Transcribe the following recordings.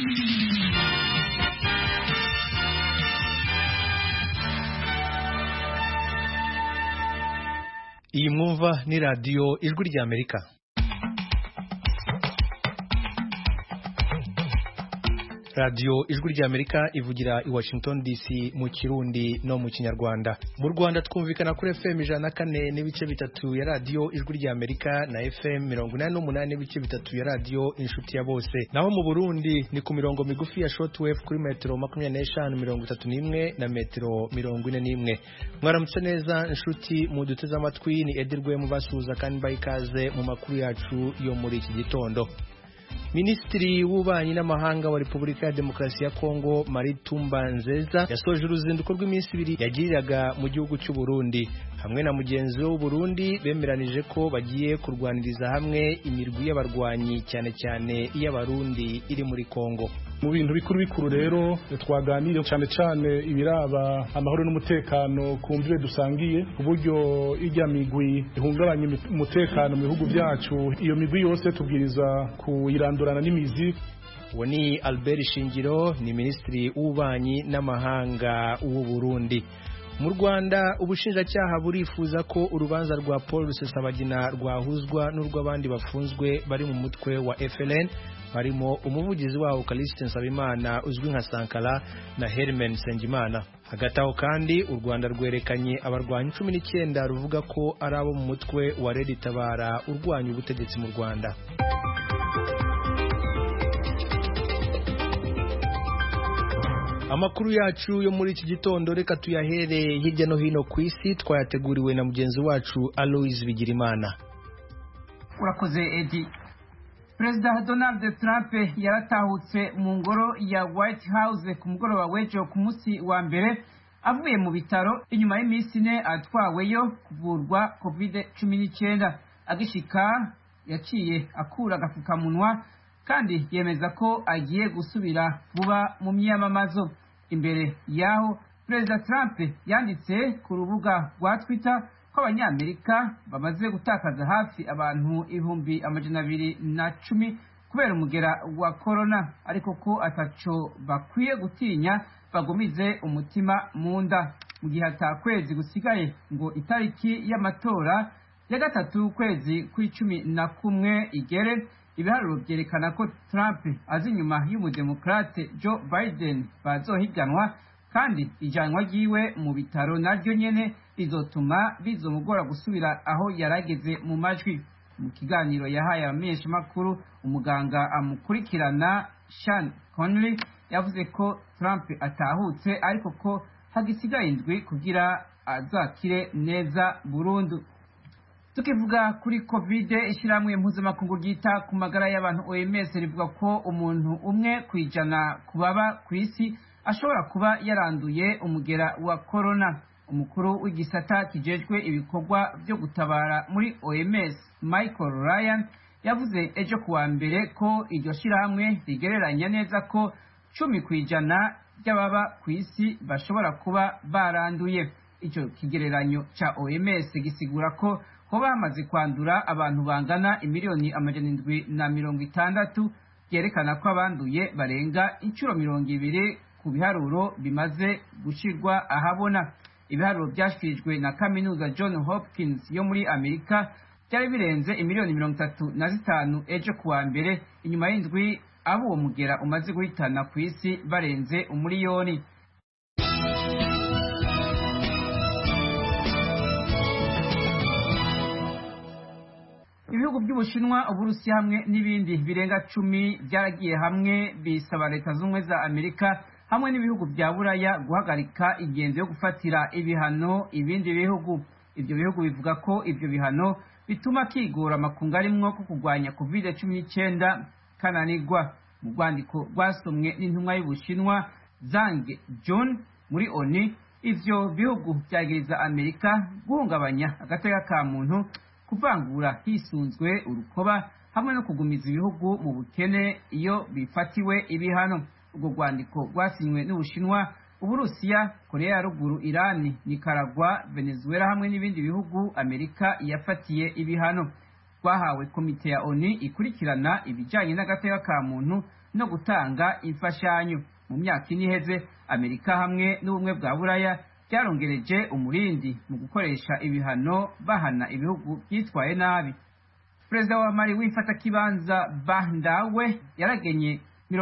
Iyi mwumva ni radio Ijwi ry'Amerika. Radio Ijwi ry'Amerika ivugira i Washington DC mu Kirundi no mu Kinyarwanda. Mu Rwanda twumvikana kuri FM 104 n'ibice bitatu ya Radio Ijwi ry'Amerika na FM 88 n'ibice bitatu ya Radio Inshuti ya Bose. Naho mu Burundi ni ku mirongo migufi ya shortwave kuri metero 25 na metero 41. Mwaramutse neza inshuti mu duteze amatwi, ni Edirwe mubasuhuza kandi bayikaze mu makuru yacu yo muri iki gitondo. Minisitiri w'ububanyi n'amahanga wa Repubulika ya Demokarasi ya Kongo Marie Tumba Nzeza yasoje uruzinduko rw'iminsi 2 yagiriraga mu gihugu cy'u Burundi. Hamwe na mugenzi we w'u Burundi bemeranije ko bagiye kurwaniriza hamwe imirwi y'abarwanyi cyane cyane iy'abarundi iri muri Kongo. Mu bintu bikuru rero twaganiriye cyane ibiraba amahoro n'umutekano kumvire dusangiye uburyo ijya migwi ihungabanya umutekano mu bihugu byacu. Iyo migwi yose tubwiriza kuyirandurana n'imizi. Uwo ni Albert Shingiro, ni Minisitiri w'ububanyi n'amahanga w'u Burundi. Mu Rwanda ubushinjacyaha burifuza ko urubanza rwa Paul Rusesabagina rwahuzwa n'urw'abandi bafunzwe bari mu mutwe wa FLN, barimo umuvugizi wawo Callixte Nsabimana uzwi nka Sankara na Hermen Sengimana. Hagati aho kandi u Rwanda rwerekanye abarwanyi 19 ruvuga ko ari abo mu mutwe wa Red Tabara urwanya ubutegetsi mu Rwanda. Amakuru yacu yo muri iki gitondo reka tuyahere hirya no hino ku isi, twayateguriwe na mugenzi wacu Aloise Bigirimana. Urakoze Edi. President Donald Trump yaratahutse mu ngoro ya White House ku mugoroba w'ejo ku munsi wa mbere avuye mu bitaro inyuma y'iminsi 4 atwaweyo kuvurwa COVID-19. Agishika yaciye akura agafukamunwa kandi yemeza ko agiye gusubira vuba mu myamamazo. Imbere yaho President Trump yanditse ku rubuga rwa Twitter ko abanyamerika bamaze gutakaza hafi abantu 210,000 kubera umugera wa corona, ariko ko ataco bakwiye gutinya bagumize umutima mu nda. Mu gihe atakwezi gusigaye ngo itariki y'amatora ya 3 kwezi kwa11 igere, ibiharuro byerekana ko Trump azi inyuma y'umudemokrate Joe Biden bazohiganwa, kandi ijanwa ryiwe mu bitaro naryo nyene rizotuma bizomugora gusubira aho yarageze mu majwi. Mu kiganiro yahaye abamenyeshamakuru, umuganga amukurikirana Sean Connery yavuze ko Trump atahutse ariko ko hagisigaye indwi kugira azakire neza burundu. Tukivuga kuri COVID, ishiramwe mpuzamakungu ryita ku magara y'abantu OMS rivuga ko umuntu umwe kwijana kubaba ku isi ashobora kuba yaranduye umugera wa corona. Umukuru w'igisata kijejwe ibikorwa byo gutabara muri OMS Michael Ryan yavuze ejo kuwa mbere ko iryo shirahamwe rigereranya neza ko 10% by'ababa ku isi bashobora kuba baranduye. Icyo kigereranyo cha OMS gisigura ko hoba hamaze kwandura abantu bangana 760,000, byerekana ko abanduye barenga inshuro 200 ku biharuro bimaze gushirwa ahabona. Ibiharuro byashikirijwe na kaminuza John Hopkins yo muri Amerika byari birenze 35,000,000 ejo kuwa mbere, inyuma y'indwi abo uwo mugera umaze guhitana ku isi barenze 1,000,000. Ibihugu by'Ubushinwa, Uburusiya hamwe n'ibindi birenga 10 byaragiye hamwe bisaba Leta z'Ubumwe za Amerika hamwe n'ibihugu bya Buraya guhagarika ingendo yo gufatira ibihano ibindi bihugu. Ibyo bihugu bivuga ko ibyo bihano bituma kigora amakungu arimwo ko kurwanya COVID-19 kananirwa. Mu rwandiko rwasomwe n'intumwa y'Ubushinwa Zhang Jun muri ONU, ivyo bihugu byagiriza Amerika guhungabanya agateka ka muntu, kuvangura hisunzwe urukoba hamwe no kugumiza ibihugu mu bukene iyo bifatiwe ibihano. Ubwo rwandiko rwasinywe n'Ubushinwa, Uburusiya, Korea ya Ruguru, Iran, Nicaragua, Venezuela hamwe n'ibindi bihugu Amerika yafatiye ibihano. rwahawe komite ya ONU ikurikirana ibijyanye n'agateka ka muntu no gutanga imfashanyo. Mu myaka ine iheze Amerika hamwe n'ubumwe bwa Buraya byarongereje umurindi mu gukoresha ibihano bahana ibihugu byitwaye nabi. Perezida wa Mali wifata kibanza Bandawe yaragenye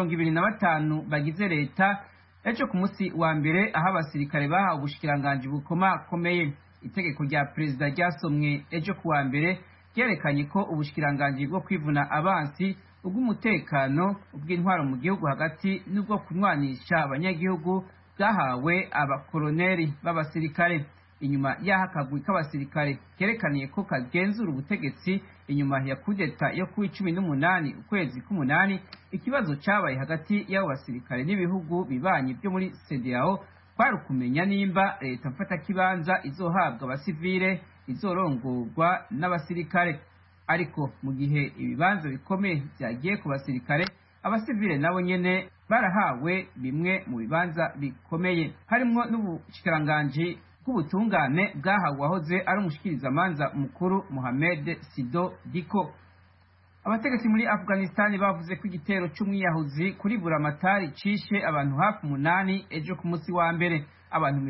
25 bagize leta ejo ku munsi wa mbere, aho abasirikare bahawe ubushikiranganje bukomakomeye. Itegeko rya perezida ryasomwe ejo ku wa mbere ryerekanye ko ubushikiranganje bwo kwivuna abansi, ubw'umutekano, ubw'intwaro mu gihugu hagati n'ubwo kunwanisha abanyagihugu bwahawe abakoloneli b'abasirikare. Inyuma y'aho akagwi k'abasirikare kerekaniye ko kagenzura ubutegetsi inyuma ya kudeta yo ku 18 ukwezi k'umunani, ikibazo cyabaye hagati y'abo basirikare n'ibihugu bibanyi byo muri CEDEAO kwari ukumenya nimba leta mfata kibanza izohabwa abasivile izorongorwa n'abasirikare. Ariko mu gihe ibibanza bikomeye byagiye ku basirikare, abasivile nabo nyene barahawe bimwe mu bibanza bikomeye, harimo n'ubushikiranganje bw'ubutungane bwahawe wahoze ari umushikirizamanza mukuru Mohamed Sido Diko. Abategetsi muri Afghanistan bavuze ko igitero cy'umwiyahuzi kuri Buramatari cishe abantu hafi 8 ejo ku munsi wa mbere. Abantu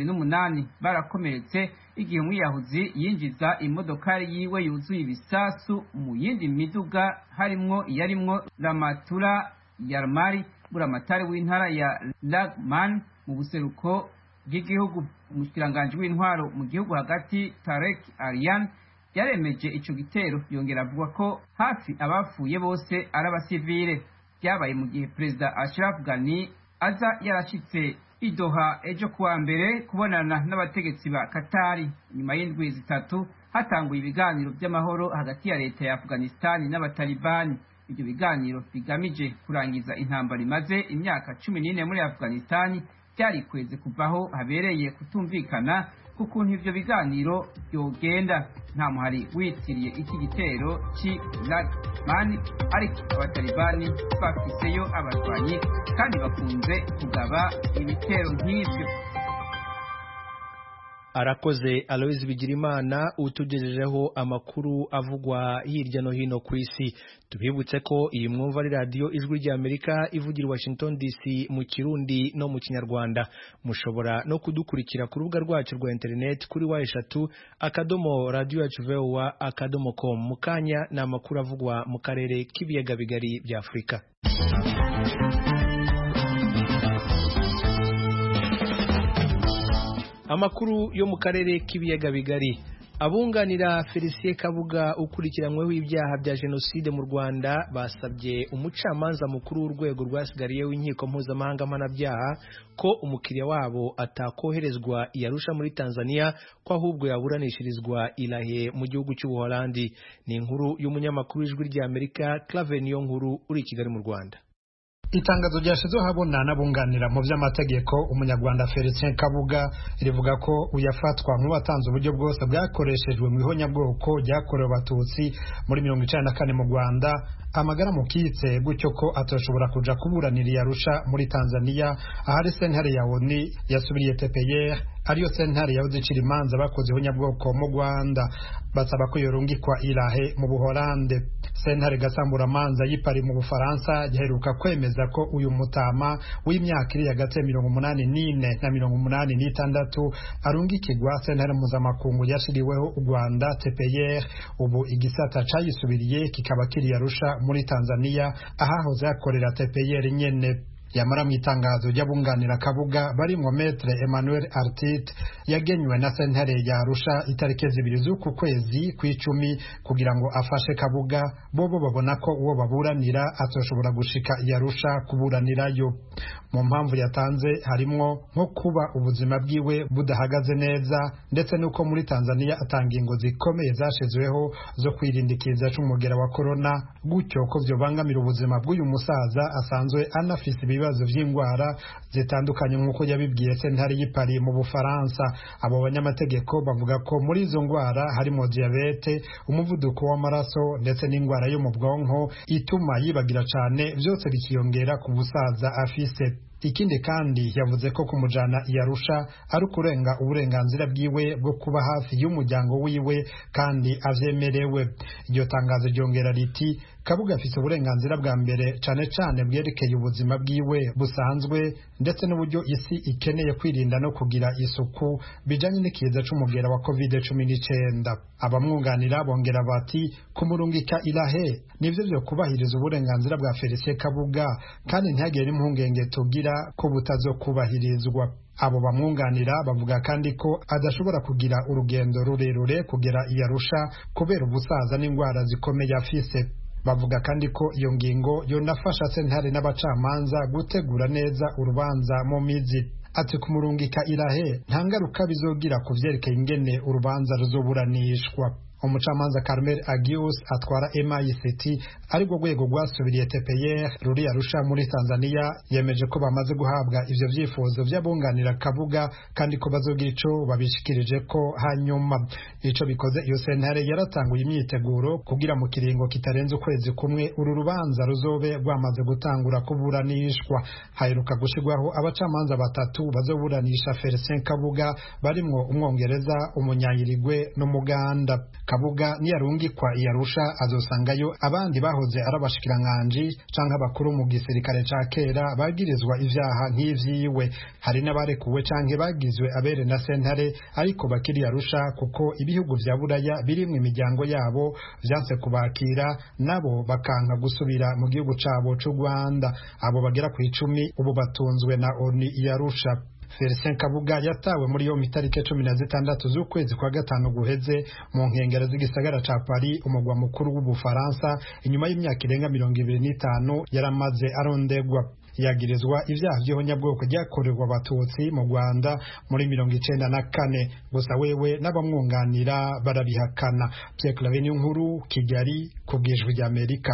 28 barakomeretse igihe umwiyahuzi yinjiza imodokari yiwe yuzuye ibisasu mu yindi miduga, harimwo iyarimwo Ramatura Yarmari, Buramatari w'intara ya Lagman mu buseruko bw'igihugu. Umushikiranganje w'intwaro mu gihugu hagati Tarek Aryan yaremeje ico gitero, yongera avuga ko hafi abapfuye bose ari abasivile. Byabaye mu gihe Perezida Ashraf Ghani aza yarashitse i Doha ejo kuwa mbere kubonana n'abategetsi ba Katari. Nyuma y'indwi zitatu hatanguye ibiganiro by'amahoro hagati ya leta ya Afghanistan n'abatalibani. Ibyo biganiro bigamije kurangiza intambara imaze imyaka 14 muri Afghanistan byari kweze kuvaho habereye kutumvikana ku kuntu ivyo biganiro byogenda. Nta muhari witiriye iki gitero ci Lagman, ariko abatalibani bafiseyo abarwanyi kandi bakunze kugaba ibitero nk'ivyo. Arakoze Aloys Bigirimana utugejejeho amakuru avugwa hirya no hino ku isi. Tubibutse ko iyi mwumva ari radio Ijwi rya Amerika ivugira Washington DC mu Kirundi no mu Kinyarwanda. Mushobora no kudukurikira ku rubuga rwacu rwa internet kuri wa3.radio.voa.com. Mukanya na amakuru avugwa mu karere k'ibiyaga bigari bya Afrika. Amakuru yo mu karere k'ibiyaga bigari. Abunganira Felicien Kabuga ukurikiranyweho ibyaha bya jenoside mu Rwanda basabye umucamanza mukuru w'urwego rwasigariyeho inkiko mpuzamahanga mpanabyaha ko umukiriya wabo atakoherezwa i Arusha muri Tanzania, ko ahubwo yaburanishirizwa Ilahe mu gihugu cy'Ubuholandi. Ni inkuru y'umunyamakuru w'Ijwi rya Amerika Claver Niyonkuru uri i Kigali mu Rwanda. Itangazo ryashizwe habona n'abunganira mu by'amategeko umunyarwanda Felicien Kabuga rivuga ko uyafatwa nk'uwatanze uburyo bwose bwakoreshejwe mu ihonyabwoko ryakorewe abatutsi muri 1994 mu Rwanda amagara mukitse gutyo ko atoshobora kuja kuburanira i Arusha muri Tanzania, ahari sentare ya ONU yasubiriye TPR ariyo sentare yahoze icira imanza bakoze ihonyabwoko mu Rwanda, basaba ko yorungikwa Ilahe mu Buholande. Sentare gasambura manza y'ipari mu Bufaransa giheruka kwemeza ko uyu mutama w'imyaka iri hagati ya 84 na 86 arungikirwa sentare mpuzamakungu yashiriweho u Rwanda TPR, ubu igisata cayisubiriye kikaba kiri Arusha muri Tanzania ahahoze akorera TPR nyene. Yamara mu itangazo ry'abunganira Kabuga barimwo Maître Emmanuel Artit yagenywe na sentare ya Arusha itariki 2 z'uku kwezi kw'icumi kugira ngo afashe Kabuga, bobo babona ko uwo baburanira atoshobora gushika i Arusha kuburanirayo. Mu mpamvu yatanze harimwo nko kuba ubuzima bwiwe budahagaze neza, ndetse nuko muri Tanzania atangingo zikomeye zashizweho zo kwirindikiza c'umugera wa corona, gutyo ko vyobangamira ubuzima bw'uyu musaza asanzwe anafise ibibazo by'indwara zitandukanye nk'uko yabibwiye sentare y'Ipari mu Bufaransa. Abo banyamategeko bavuga ko muri izo ndwara harimo diabete, umuvuduko w'amaraso ndetse n'indwara yo mu bwonko ituma yibagira cyane, byose bikiyongera ku busaza afise. Ikindi kandi yavuze ko kumujana Arusha ari kurenga uburenganzira bwiwe bwo kuba hafi y'umuryango wiwe kandi avyemerewe. Iryo tangazo ryongera riti Kabuga afite uburenganzira bwa mbere cane cane bwerekeye ubuzima bwiwe busanzwe ndetse n'uburyo isi ikeneye kwirinda no kugira isuku bijanye n'ikiza c'umugera wa COVID-19. Abamwunganira bongera bati kumurungika irahe nivyo byo kubahiriza uburenganzira bwa Felicien Kabuga kandi ntihagire impungenge tugira ko butazokubahirizwa. Abo bamwunganira bavuga kandi ko adashobora kugira urugendo rurerure kugera Arusha kubera ubusaza n'indwara zikomeye afise. Bavuga kandi ko iyo ngingo yonafasha sentare n'abacamanza gutegura neza urubanza mu mizi. Ati kumurungika irahe nta ngaruka bizogira ku vyerekeye ingene urubanza ruzoburanishwa. Umucamanza Carmel Agius atwara MICT ari rwo rwego rwasubiriye TPR ruri Arusha muri Tanzania yemeje ko bamaze guhabwa ivyo vyifuzo vy'abunganira Kabuga kandi ko bazogira ico babishikirije ko hanyuma. Ico bikoze iyo sentare yaratanguye imyiteguro kugira mu kiringo kitarenze ukwezi kumwe uru rubanza ruzobe rwamaze gutangura kuburanishwa. Haheruka gushirwaho abacamanza batatu bazoburanisha Felicien Kabuga barimwo umwongereza, umunyayirigwe n'umuganda. Kabuga niyarungikwa Arusha azosangayo abandi bahoze arabashikirankanje canke abakuru mu gisirikare ca kera bagirizwa ivyaha nk'ivyiwe. Hari n'abarekuwe canke bagizwe abere na sentare ariko bakiri Arusha kuko ibihugu vya Buraya birimwe imiryango yabo vyanse kubakira nabo bakanka gusubira mu gihugu cabo c'u Rwanda. Abo bagera ku 10 ubu batunzwe na ONU Arusha. Felicien Kabuga yatawe muri yo mitarike 16 z'ukwezi kwa gatanu guheze mu nkengero z'igisagara ca Paris umugwa mukuru w'Ubufaransa inyuma y'imyaka irenga 25 yaramaze arondegwa. Yagirizwa ivyaha vy'ihonyabwoko ryakorerwa abatutsi mu Rwanda muri 1994 gusa wewe n'abamwunganira barabihakana. Pierre Claver Nkuru, Kigali, kubw'Ijwi ry'Amerika.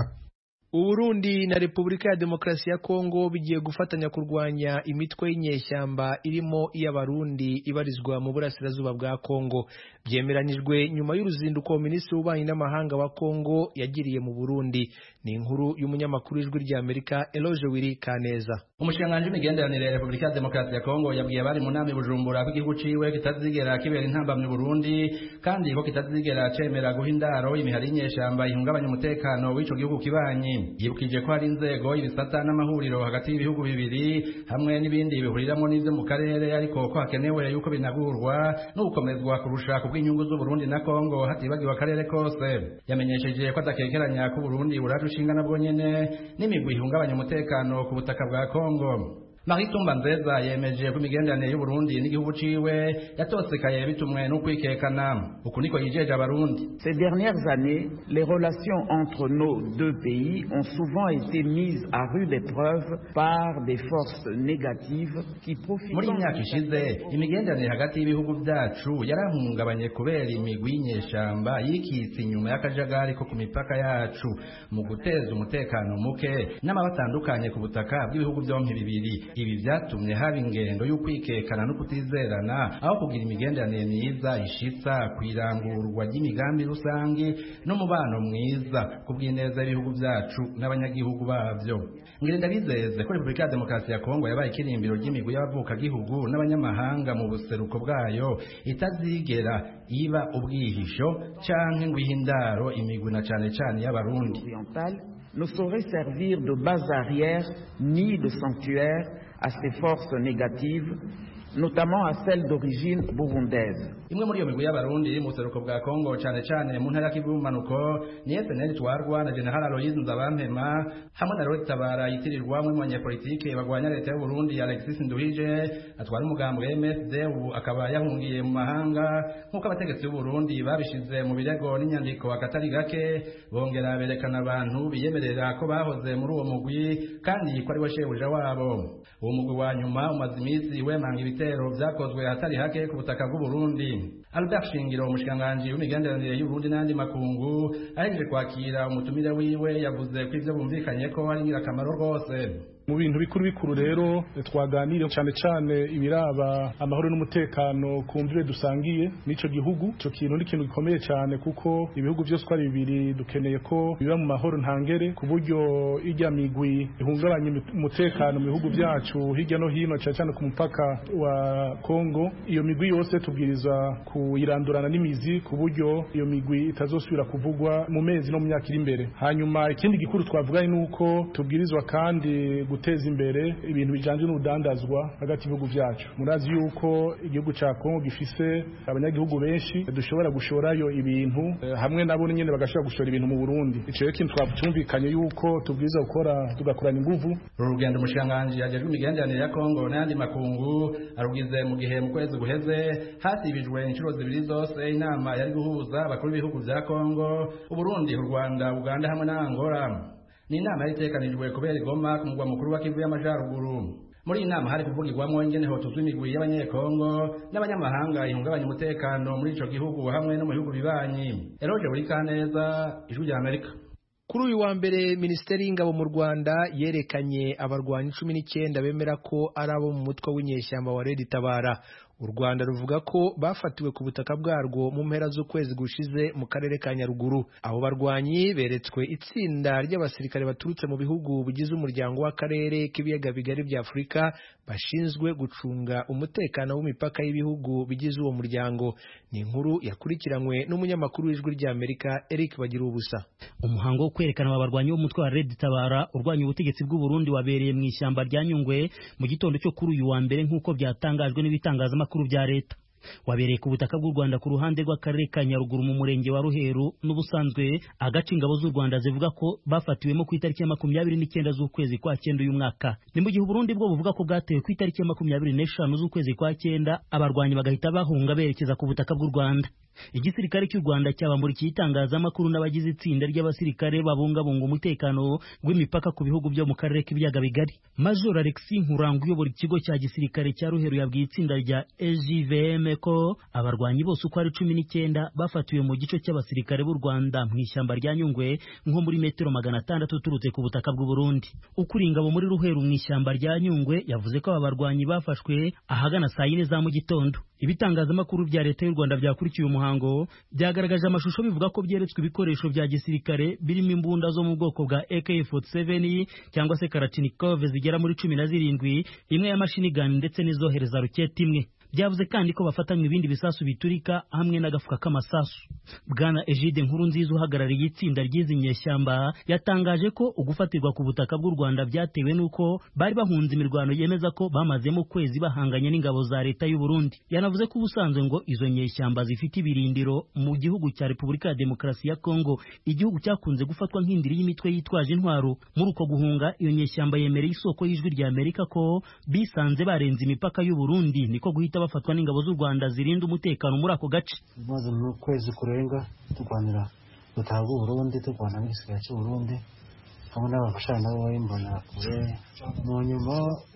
Uburundi na Repubulika ya Demokarasi ya Kongo bigiye gufatanya kurwanya imitwe y'inyeshyamba irimo iy'abarundi ibarizwa mu burasirazuba bwa Kongo. Byemeranyijwe nyuma y'uruzinduko Minisitiri w'Ububanyi n'Amahanga wa Kongo yagiriye mu Burundi. Ni inkuru y'umunyamakuru w'Ijwi ry'Amerika Eloge Wiri Kaneza. Umushikiranganji w'imigenderanire ya Repubulika ya Demokarasi ya Kongo yabwiye abari mu nama i Bujumbura ko igihugu ciwe kitazigera kibera intambamyi mu Burundi kandi ko kitazigera cemera guha indaro imihari y'inyeshyamba ihungabanya umutekano w'ico gihugu kibanyi. Yibukije ko hari inzego ibisata n'amahuriro hagati y'ibihugu bibiri hamwe n'ibindi bihuriramo n'ivyo mu karere ariko ko hakenewe yuko binagurwa no gukomezwa kurusha kubw'inyungu z'u Burundi na Kongo hatibagiwe akarere kose. Yamenyesheje ko adakekeranya ko Burundi burajushinga nabwo nyene n'imigwi ihungabanya umutekano ku butaka bwa Kongo. Marie Tumba Nzeza yemeje ko imigenderanire y'u Burundi n'igihugu ciwe yatosekaye bitumwe no kwikekana. Uku niko yijeje abarundi. Ces dernières années, les relations entre nos deux pays ont souvent été mises à rude épreuve par des forces négatives qui profitent. Muri imyaka ishize imigenderanire hagati y'ibihugu byacu yarahungabanye kubera imigwi y'inyeshamba yikitse inyuma y'akajagari ko ku mipaka yacu mu guteza umutekano muke n'amabatandukanye ku butaka bw'ibihugu byompi bibiri. Ibi byatumye haba ingendo y'ukwikekana no kutizerana aho kugira imigenderanire myiza ishitsa kwirangurwa ry'imigambi rusange n'umubano mwiza kubw'ineza y'ibihugu byacu n'abanyagihugu babyo. Ngirenda bizeze ko Repubulika ya Demokarasi ya Kongo yabaye ikirimbiro ry'imigwi y'abavuka gihugu n'abanyamahanga mu buseruko bwayo itazigera iba ubwihisho canke ngo ihindaro imigwi na cane cane y'abarundi. Ne saurait servir de base arrière ni de sanctuaire à ces forces négatives, notamment à celles d'origine burundaise. Imwe muri iyo migwi y'abarundi iri mu buseruko bwa Kongo cane cane mu ntara y'Kivu y'ubumanuko ni FNL twarwa na General Aloys Nzabampema hamwe na Rohit Tabara yitirirwa mu banyapolitike bagwanya leta y'u Burundi Alexis Nduhije atwara umugambo MSD ubu akaba yahungiye mu mahanga nk'uko abategetsi b'u Burundi babishize mu birego n'inyandiko akatari gake bongera berekana abantu biyemerera ko bahoze muri uwo mugwi kandi ko ari we shebuja wabo. Uwo mugwi wa nyuma umaze iminsi wemanga ibitero vyakozwe hatari hake ku butaka bw'u Burundi. Albert Shingiro umushikiranganji w'imigenderanire y'Uburundi n'andi makungu ahejeje kwakira umutumire wiwe yavuze ko ivyo bumvikanye ko ari ngirakamaro rwose. Mu bintu bikuru rero twaganiriye cyane cyane ibiraba amahoro n'umutekano kumvire dusangiye n'ico gihugu. Ico kintu ni ikintu gikomeye cyane kuko ibihugu byose ko ari bibiri dukeneye ko biba mu mahoro ntangere ku buryo ijya migwi ihungabanya umutekano mu bihugu byacu hirya no hino cyane cyane ku mupaka wa Kongo. Iyo migwi yose tubwirizwa kuyirandurana n'imizi ku buryo iyo migwi itazosubira kuvugwa mu mezi no mu myaka iri imbere. Hanyuma ikindi gikuru twavuganye nuko tubwirizwa kandi guteza imbere ibintu bijanye n'udandazwa hagati y'ibihugu byacu. Murazi yuko igihugu ca Kongo gifise abanyagihugu benshi dushobora gushorayo ibintu hamwe nabo nyene bagashobora gushora ibintu mu Burundi. Ico rero kintu twatumvikanye yuko tubwiza gukora tugakorana inguvu. Urugendo umushikiranganji yajejwe imigenderanire ya Kongo n'andi makungu arugize mu gihe mu kwezi guheze hasibijwe inshuro zibiri zose inama yari guhuza abakuru b'ibihugu vya Kongo, Uburundi, u Rwanda, Uganda hamwe na Angola. Ni inama yitekanijwe kubera Goma ku mugwa mukuru wa Kivu y'Amajyaruguru. Muri inama hari kuvugirwamo ingene hotuzwa imigwi y'abanyekongo n'abanyamahanga ihungabanya umutekano muri ico gihugu hamwe no mu bihugu bibanyi. Eroje Burikaneza, Ijwi rya Amerika. Kuri uyu wa mbere Minisiteri y'Ingabo mu Rwanda yerekanye abarwanyi 19 bemera ko ari abo mu mutwe w'inyeshyamba wa Red Tabara. U Rwanda ruvuga ko bafatiwe ku butaka bwarwo mu mpera z'ukwezi gushize mu karere ka Nyaruguru. Abo barwanyi beretswe itsinda ry'abasirikare baturutse mu bihugu bigize umuryango w'akarere k'ibiyaga bigari bya Afurika bashinzwe gucunga umutekano w'imipaka y'ibihugu bigize uwo muryango. Ni inkuru yakurikiranywe n'umunyamakuru w'Ijwi rya Amerika Eric Bagirubusa. Umuhango wo kwerekana abarwanyi b'umutwe wa Red Tabara urwanya ubutegetsi bw'u Burundi wabereye mu ishyamba rya Nyungwe mu gitondo cyo kuri uyu wa mbere nk'uko byatangajwe n'ibitangazamakuru bya leta. Wabereye ku butaka bw'u Rwanda ku ruhande rw'akarere ka Nyaruguru mu murenge wa Ruheru, n'ubusanzwe agace ingabo z'u Rwanda zivuga ko bafatiwemo ku itariki ya 29 z'ukwezi kwa 9 uyu mwaka. Ni mu gihe Burundi bwo buvuga ko bwatewe ku itariki ya 25 z'ukwezi kwa 9 abarwanyi bagahita bahunga berekeza ku butaka bw'u Rwanda. Igisirikare cy'u Rwanda cyabamurikiye itangazamakuru n'abagize itsinda ry'abasirikare babungabunga umutekano w'imipaka ku bihugu byo mu karere k'ibiyaga bigari. Major Alexis Nkurangu uyobora ikigo cya gisirikare cya Ruheru yabwiye itsinda rya EJVM ko abarwanyi bose uko ari 19 bafatiwe mu gice cy'abasirikare b'u Rwanda mu ishyamba rya Nyungwe nko muri metero 600 turutse ku butaka bw'u Burundi. Ukuri ingabo muri Ruheru mu ishyamba rya Nyungwe yavuze ko aba barwanyi bafashwe ahagana saa 4 za mu gitondo. Ibitangazamakuru bya leta y'u Rwanda byakurikiye umuhango byagaragaje amashusho bivuga ko byeretswe ibikoresho bya gisirikare birimo imbunda zo mu bwoko bwa AK-47 cyangwa se Kalashnikov zigera muri 17, imwe ya machine gun ndetse n'izohereza roketi imwe. Byavuze kandi ko bafatanywe ibindi bisasu biturika hamwe n'agafuka k'amasasu. Bwana Egide Nkurunziza uhagarariye itsinda ry'izi nyeshyamba yatangaje ko ugufatirwa ku butaka bw'u Rwanda byatewe nuko bari bahunze imirwano yemeza ko bamazemo kwezi bahanganye n'ingabo za leta y'u Burundi. Yanavuze ko ubusanzwe ngo izo nyeshyamba zifite ibirindiro mu gihugu cya Repubulika ya Demokarasi ya Kongo, igihugu cyakunze gufatwa nk'indiri y'imitwe yitwaje intwaro. Muri uko guhunga iyo nyeshyamba yemereye isoko y'Ijwi rya Amerika ko bisanze barenze imipaka y'u Burundi niko guhita bafatwa n'ingabo z'u Rwanda zirinda umutekano muri ako gace. Maze mu kwezi kurenga turwanira gutaha u Burundi, turwana n'igisirikare cy'u Burundi hamwe n'abafashanya nabo b'imbona kure. Mu nyuma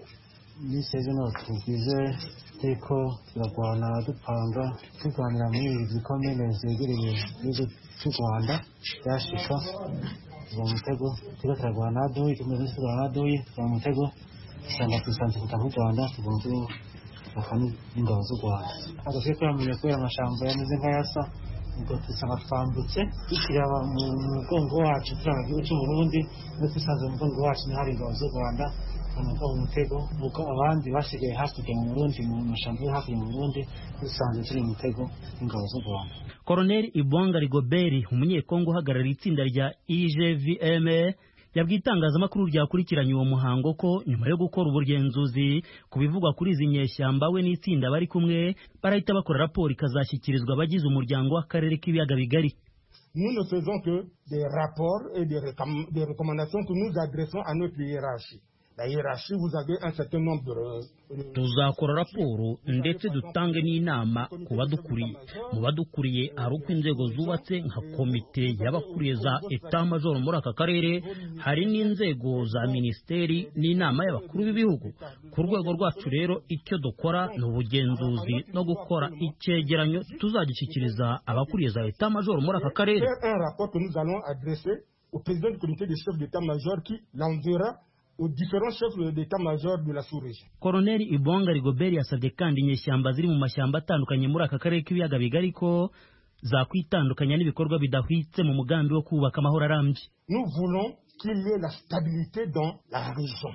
n'iseze no tugize teko turagwana dupanga turwanira muri izi komine zegereye n'izo cy'u Rwanda yashika mu mutego turagwana nadoyi tumeze nadoyi mu mutego sanga tusanze kutaho Rwanda tugomba bakani ingabo z'u Rwanda. Agace kamenye ko amashamba yameze nk'ayasa ngo tusanga twambutse dushyira mu mugongo wacu turagiye cy'u Burundi no tusanze mu mugongo wacu ni hari ingabo z'u Rwanda mu mutego nuko abandi basigaye hakurya mu Burundi mu mashamba yo hakurya mu Burundi dusanze turi mu mutego ingabo z'u Rwanda. Colonel Ibwanga Rigobert umunyekongo uhagarariye itsinda rya EJVM yabwiye itangazamakuru ryakurikiranye uwo muhango ko nyuma yo gukora ubugenzuzi ku bivugwa kuri izi nyeshyamba we n'itsinda bari kumwe barahita bakora raporo ikazashyikirizwa abagize umuryango w'akarere k'ibiyaga bigari. Nous ne faisons que des rapports et des recommandations que nous adressons à notre hiérarchie. la hiérarchie, vous avez un certain nombre tuzakora raporo ndetse dutange n'inama ku badukuriye. Mu badukuriye hari uko inzego zubatse nka komite y'abakuriye za etat major muri aka karere, hari n'inzego za ministeri n'inama y'abakuru b'ibihugu. Ku rwego rwacu rero icyo dukora ni ubugenzuzi no gukora icyegeranyo tuzagishyikiriza abakuriye za etat major muri aka karere. Un rapport que nous allons adresser au président du comité des chefs d'état-major qui l'enverra aux différents chefs d'état-major de la sous-région. Colonel Ibonga Rigobert yasabye kandi inyeshyamba ziri mu mashyamba atandukanye muri aka karere k'ibiyaga bigari ko zakwitandukanya n'ibikorwa bidahwitse mu mugambi wo kubaka amahoro arambye. Nous voulons qu'il y ait la stabilité dans la région.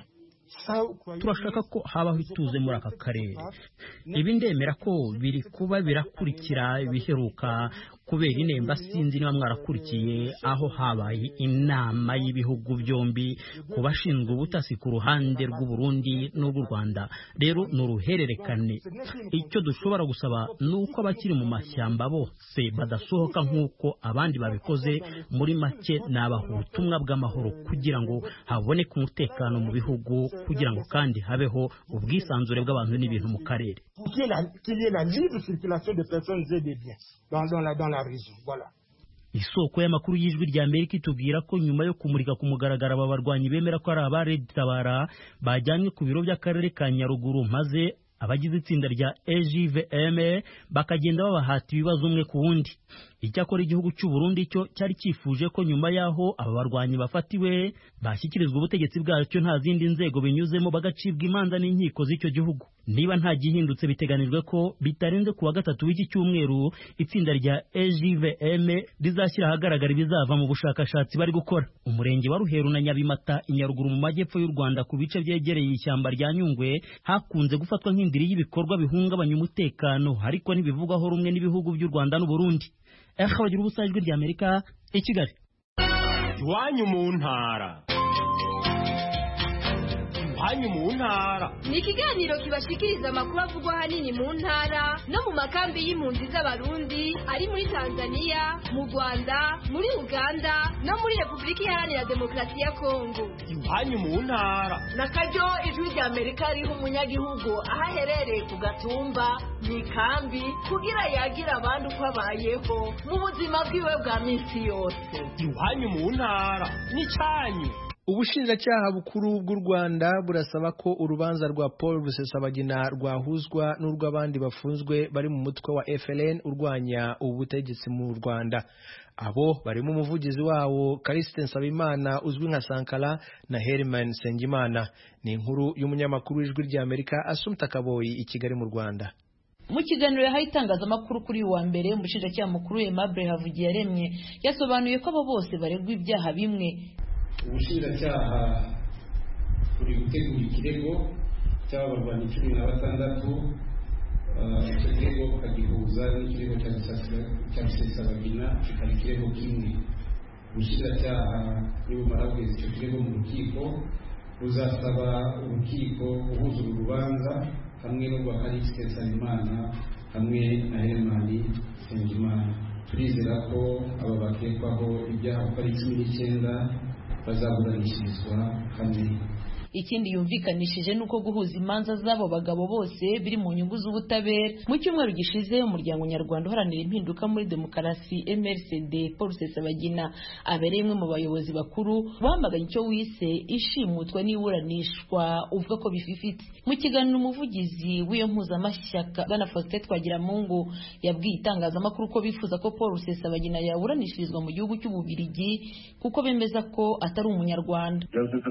Turashaka ko habaho ituze muri aka karere. Ibi ndemera ko biri kuba birakurikira ibiheruka kubera inemba. Sinzi niba mwarakurikiye aho habaye inama y'ibihugu byombi ku bashinzwe ubutasi ku ruhande rw'u Burundi n'urw'u Rwanda. Rero ni uruhererekane. Icyo dushobora gusaba ni uko abakiri mu mashyamba bose badasohoka nk'uko abandi babikoze. Muri make ni ubutumwa bw'amahoro kugira ngo haboneke umutekano mu bihugu, kugira ngo kandi habeho ubwisanzure bw'abantu n'ibintu mu karere. Qu'il y ait la libre circulation des personnes et des biens dans la région. Voilà. Isoko y'amakuru y'ijwi rya Amerika itubwira ko nyuma yo kumurika ku mugaragaro aba barwanyi bemera ko ari aba Red Tabara bajyanywe ku biro by'akarere ka Nyaruguru, maze abagize itsinda rya EJVM bakagenda babahata ibibazo umwe ku wundi. Icyakora igihugu cy'u Burundi cyo cyari cyifuje ko nyuma yaho aba barwanyi bafatiwe bashyikirizwa ubutegetsi bwacyo nta zindi nzego binyuzemo, bagacibwa imanza n'inkiko z'icyo gihugu. Niba nta gihindutse, biteganijwe ko bitarenze kuwa gatatu w'iki cyumweru itsinda rya EJVM rizashyira ahagaragara ibizava mu bushakashatsi bari gukora. Umurenge wa Ruheru na Nyabimata i Nyaruguru mu majyepfo y'u Rwanda ku bice byegereye ishyamba rya Nyungwe hakunze gufatwa nk'indiri y'ibikorwa bihungabanya umutekano, ariko ntibivugwaho rumwe n'ibihugu by'u Rwanda n'u Burundi. Bagira ubusa ijwi rya Amerika i Kigali. Iwanyu mu ntara. Iwanyu mu ntara ni ikiganiro kibashikiriza amakuru avugwa ahanini mu ntara no mu makambi y'impunzi z'abarundi ari muri Tanzania, mu Rwanda, muri Uganda no muri Repubulika Iharanira Demokarasi ya Kongo. Iwanyu mu ntara nakaryo ijwi rya Amerika riho umunyagihugu aho aherereye ku gatumba mu ikambi kugira yagira abandi uko abayeho mu buzima bwiwe bwa minsi yose. Iwanyu mu ntara ni cyanyu. Ubushinjacyaha bukuru bw'u Rwanda burasaba ko urubanza rwa Paul Rusesabagina rwahuzwa n'urw'abandi bafunzwe bari mu mutwe wa FLN urwanya ubutegetsi mu Rwanda. Abo barimo umuvugizi wawo Callixte Nsabimana uzwi nka Sankara na Herman Sengimana. Ni inkuru y'umunyamakuru w'ijwi rya Amerika Assumpta Kaboyi i Kigali mu Rwanda. Mu kiganiro yahaye itangazamakuru kuri wa mbere, umushinjacyaha mukuru Aimable Havugiyaremye yasobanuye ko abo bose baregwa ibyaha bimwe. Ubushinjacyaha buri gutegura ikirego cy'abarwanyi 16, icyo kirego kagihuza n'ikirego cya Rusesabagina kikaba ikirego kimwe. Ubushinjacyaha nibumara kugeza icyo kirego mu rukiko buzasaba urukiko guhuza uru rubanza hamwe n'urwa Callixte Nsabimana hamwe na Herman Sengimana. Turizera ko aba bakekwaho ibyaha uko ari 19 bazaburanishirizwa hamwe. Ikindi yumvikanishije nuko guhuza imanza z'abo bagabo bose biri mu nyungu z'ubutabera. Mu cyumweru gishize umuryango nyarwanda uharanira impinduka muri demokarasi MRCD Paul Rusesabagina abereye imwe mu bayobozi bakuru bamaganye icyo wise ishimutwa n'iburanishwa uvuga ko bififite. Mu kiganiro umuvugizi w'iyo mpuzamashyaka Bwana Faustin Twagiramungu yabwiye itangazamakuru ko bifuza ko Paul Rusesabagina yaburanishirizwa mu gihugu cy'Ububirigi kuko bemeza ko atari umunyarwanda.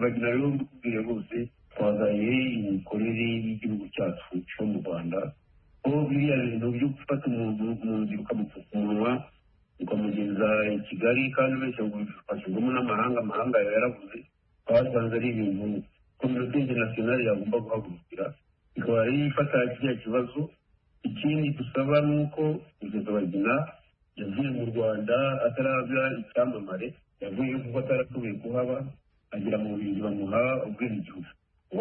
Bose twagaye imikorere y'igihugu cyacu cyo mu Rwanda ko biriya bintu byo gufata umuntu mu nzira ukamupfuka umunwa ukamugeza i Kigali kandi wese ufashijwemo n'amahanga yaravuze twasanze ari ibintu kominote internationale yagomba guhagurukira ikaba ari ifata kiriya kibazo. Ikindi dusaba ni uko Rusesabagina yavuye mu Rwanda atarabya icyamamare, yavuye kuko ataratuye kuhaba agira mu bindi bamuha ubwenegihugu.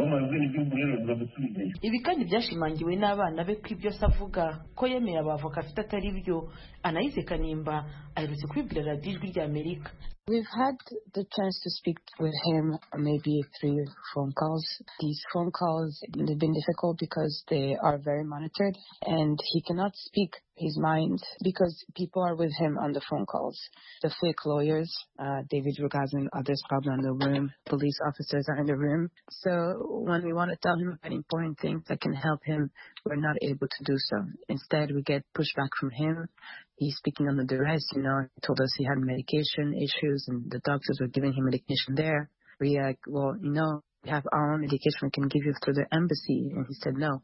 Ibi kandi byashimangiwe n'abana be ko ibyo avuga ko yemeye abavoka afite atari byo. Anayize Kanimba aherutse kwibwira radiyo ijwi rya Amerika. We've had the chance to speak with him maybe 3 phone calls. These phone calls have been difficult because they are very monitored and he cannot speak his mind because people are with him on the phone calls. The fake lawyers, David Rugaz and others probably in the room, police officers are in the room. So when we want to tell him an important thing that can help him, we're not able to do so. Instead, we get pushback from him. He's speaking under duress, he told us he had medication issues and the doctors were giving him medication there. We're like, well, we have our own medication we can give you through the embassy. And he said no.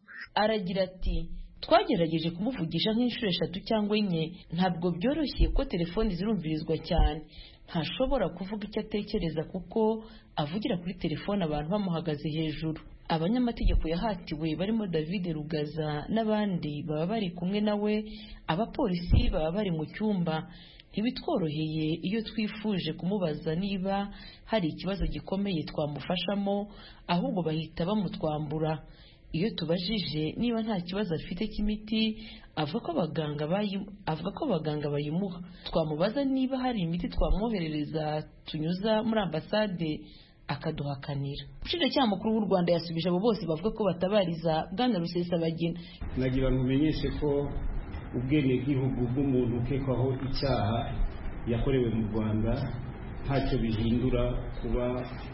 twagerageje kumuvugisha nk'inshuro 3 cyangwa 4 ntabwo byoroshye ko telefoni zirumvirizwa cyane ntashobora kuvuga icyo atekereza kuko avugira kuri telefone abantu bamuhagaze hejuru abanyamategeko yahatiwe barimo David Rugaza n'abandi baba bari kumwe nawe abapolisi baba bari mu cyumba ntibitworoheye iyo twifuje kumubaza niba hari ikibazo gikomeye twamufashamo ahubwo bahita bamutwambura iyo tubajije niba nta kibazo afite cy'imiti avuga ko abaganga bayimuha twamubaza niba hari imiti twamwoherereza tunyuza muri ambasade akaduhakanira Umushinjacyaha mukuru w'u Rwanda yasubije abo bose bavuga ko batabariza Bwana Rusesabagina. Nagira ngo umenyeshe ko ubwenegihugu bw'umuntu ukekwaho icyaha yakorewe mu Rwanda ntacyo bihindura kuba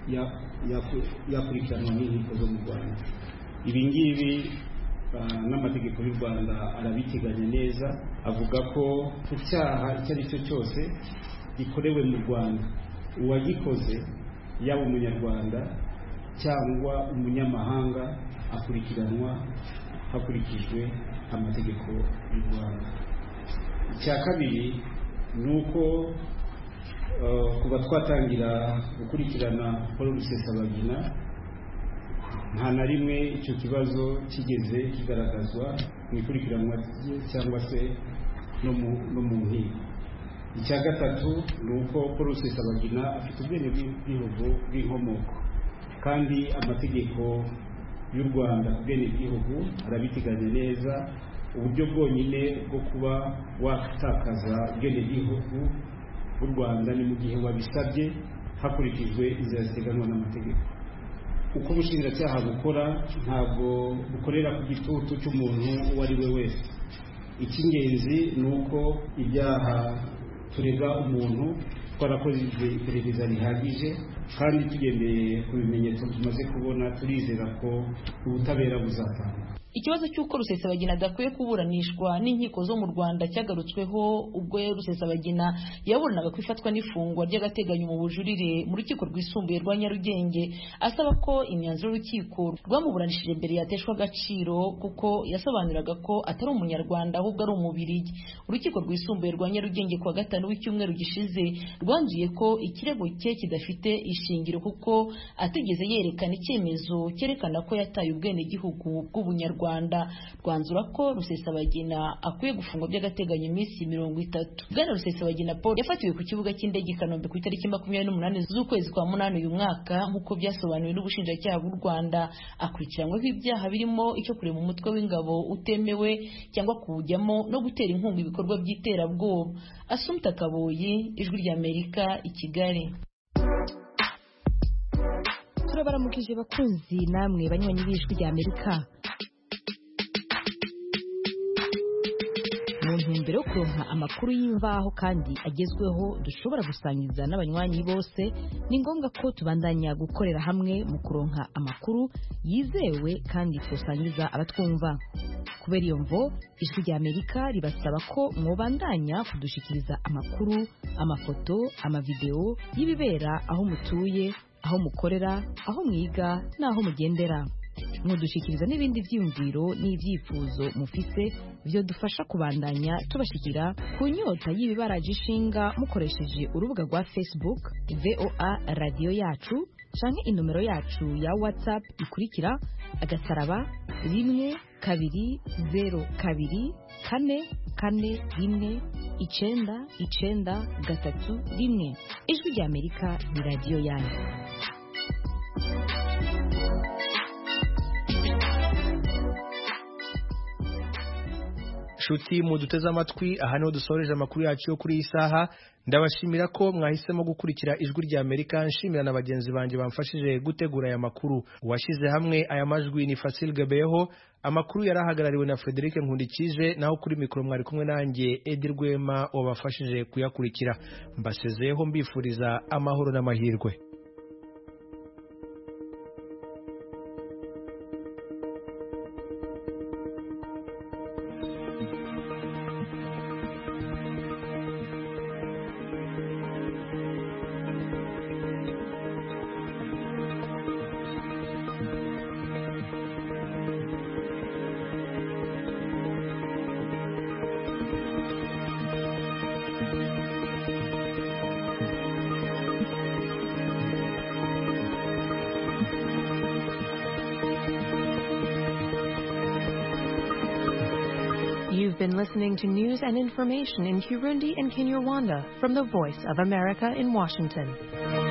yakurikiranwa n'inkiko zo mu Rwanda. Ibi ngibi n'amategeko y'u Rwanda arabiteganya neza avuga ko ku cyaha icyo ari cyo cyose gikorewe mu Rwanda uwagikoze yaba umunyarwanda cyangwa umunyamahanga akurikiranwa hakurikijwe amategeko y'u Rwanda. Icya kabiri ni uko kuba twatangira gukurikirana Paul Rusesabagina nta na rimwe icyo kibazo kigeze kigaragazwa mu ikurikiranwa cyangwa se no mu nkiko. Icya gatatu ni uko Paul Rusesabagina afite ubwenegihugu bw'inkomoko kandi amategeko y'u Rwanda ku bwenegihugu arabiteganya neza uburyo bwonyine bwo kuba watakaza ubwenegihugu bw'u Rwanda ni mu gihe wabisabye hakurikijwe inzira ziteganywa n'amategeko. Uko ubushinjacyaha bukora ntabwo bukorera ku gitutu cy'umuntu uwo ari we wese. Icy'ingenzi ni uko ibyaha turega umuntu twarakoze iperereza rihagije kandi tugendeye ku bimenyetso tumaze kubona turizera ko ubutabera buzatanga. Ikibazo cy'uko Rusesabagina adakwiye kuburanishwa n'inkiko zo mu Rwanda cyagarutsweho ubwo Rusesabagina yaburanaga kwifatwa n'ifungwa ry'agateganyo mu bujurire mu rukiko rwisumbuye rwa Nyarugenge asaba ko imyanzuro y'urukiko rwamuburanishije mbere yateshwa agaciro kuko yasobanuraga ko atari umunyarwanda ahubwo ari umubirigi. Urukiko rwisumbuye rwa Nyarugenge kuwa 5 w'icyumweru gishize rwanzuye ko ikirego cye kidafite ishingiro kuko atigeze yerekana icyemezo cyerekana ko yataye ubwenegihugu bw'ubunyarwanda. Rwanzura ko Rusesabagina akwiye gufungwa by'agateganyo iminsi 30. Bwana Rusesabagina Paul yafatiwe ku kibuga cy'indege Kanombe ku itariki 28 z'ukwezi kwa 8 uyu mwaka nk'uko byasobanuwe n'ubushinjacyaha bw'u Rwanda. Akurikiranyweho ibyaha birimo icyo kurema umutwe w'ingabo utemewe cyangwa kuwujyamo no gutera inkunga ibikorwa by'iterabwoba. Assumpta Kaboyi, Ijwi ry'Amerika, i Kigali. Turabaramukije bakunzi namwe banywanyi b'Ijwi ry'Amerika. Mu ntumbero yo kuronka amakuru y'imvaho kandi agezweho dushobora gusangiza n'abanywanyi bose, ni ngombwa ko tubandanya gukorera hamwe mu kuronka amakuru yizewe kandi twosangiza abatwumva. Kubera iyo mvo, Ijwi ry'Amerika ribasaba ko mwobandanya kudushikiriza amakuru, amafoto, amavideo y'ibibera aho mutuye, aho mukorera, aho mwiga n'aho mugendera. Mudushikiriza n'ibindi vyiyumviro n'ivyifuzo mufise byo dufasha kubandanya tubashikira ku nyota y'ibibaraje ishinga mukoresheje urubuga rwa Facebook VOA Radio Yacu canke inomero yacu ya WhatsApp ikurikira *120 2 4 4 1. Ijwi ry'Amerika ni radio yanyu. nshuti muduteze amatwi aha niho dusoreje amakuru yacu yo kuri iyi saha ndabashimira ko mwahisemo gukurikira ijwi rya Amerika nshimira na bagenzi banjye bamfashije gutegura aya makuru washyize hamwe aya majwi ni Fasil Gabeho amakuru yarahagarariwe na Frederic Nkundikije naho kuri mikoro mwari kumwe nanjye Edi Rwema wabafashije kuyakurikira mbasezeyeho mbifuriza amahoro n'amahirwe. You've been listening to news and information in Kirundi and Kinyarwanda from the Voice of America in Washington.